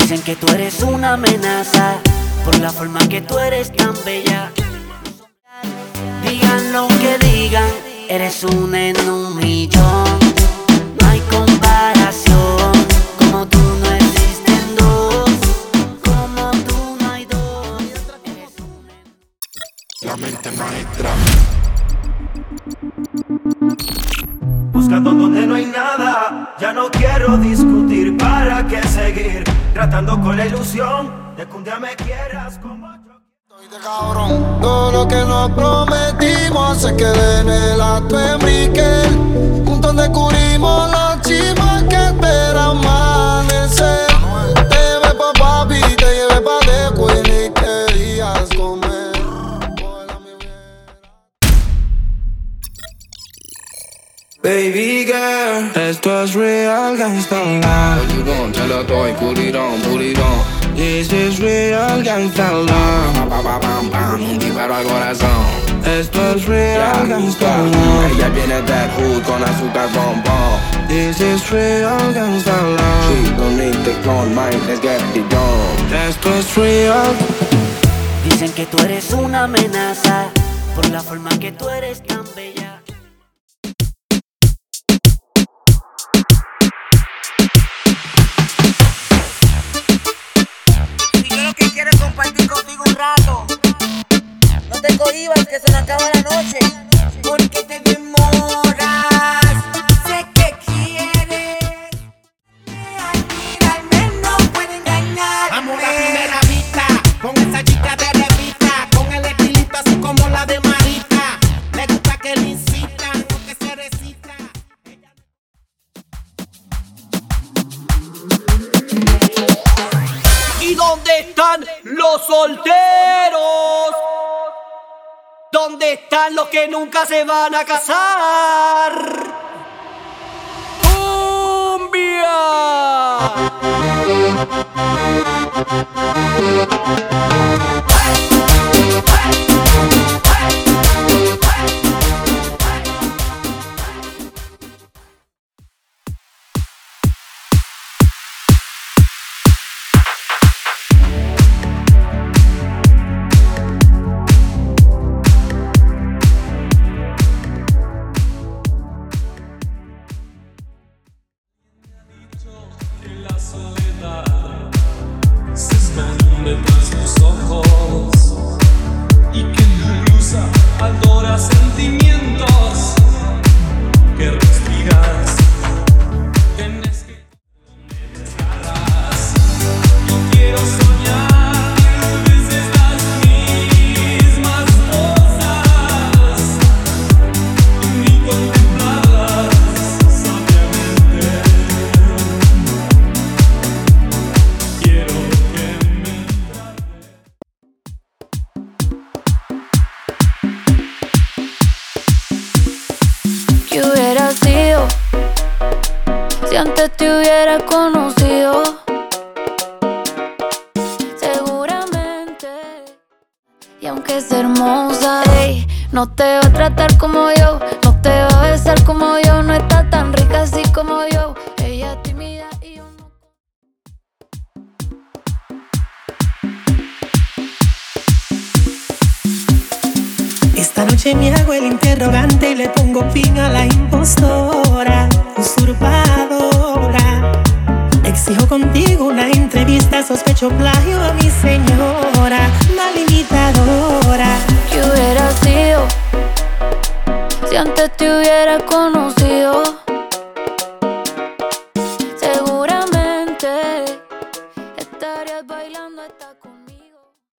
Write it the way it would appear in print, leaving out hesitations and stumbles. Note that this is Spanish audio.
Dicen que tú eres una amenaza por la forma que tú eres tan bella. Digan lo que digan, eres una en un millón. No hay comparación, como tú no existen dos. Como tú no hay dos. La mente maestra. Buscando donde no hay nada, ya no quiero discutir. ¿Para qué seguir tratando con la ilusión de que un día me quieras como yo? Estoy de cabrón. Todo lo que nos prometimos se quede en el acto en Brickell. Juntos descubrimos los chismes que esperan amanecer. Te llevé pa' papi, te llevé pa' de Queen y querías comer. Baby girl, esto es real gangsta love. What you gon' tell her boy, put it on, put it on. This is real gangsta love. Bam, bam, bam, bam, un disparo al corazón. Esto es real gangsta love. Ella viene de hood con azúcar bombón. This is real gangsta She love. don't need the clone, mine, let's get it done. Esto es real. Dicen que tú eres una amenaza por la forma que tú eres tan bella. Si yo lo que quiero es compartir contigo un rato, no te cohibas que se me acaba la noche. Porque te demoras, sé que quieres. Al mirarme no puede engañar. Amor a primera vista, con esa chica de revista, con el estilito así como la de Marita. Le gusta que le incitan, no que se recita. ¿Y dónde están los solteros? ¿Dónde están los que nunca se van a casar? ¡Cumbia! Se esconde tras tus ojos y que en tu blusa adora sentimientos que respiras. Tienes que desgarras. Yo quiero soñar mil veces las mismas cosas y contemplarlas sabiamente. Quiero que me ¿Qué hubiera sido si antes te hubiera conocido? Seguramente. Y aunque es hermosa, ey, no te va a tratar como yo, no te va a besar como yo, no está tan rica así como yo. Ella es tímida y yo no. Esta noche me hago el interrogante y le pongo fin a la impostora, usurpadora. Exijo contigo una entrevista, sospecho plagio a mi señora, malimitadora. ¿Qué hubiera sido si antes te hubiera conocido?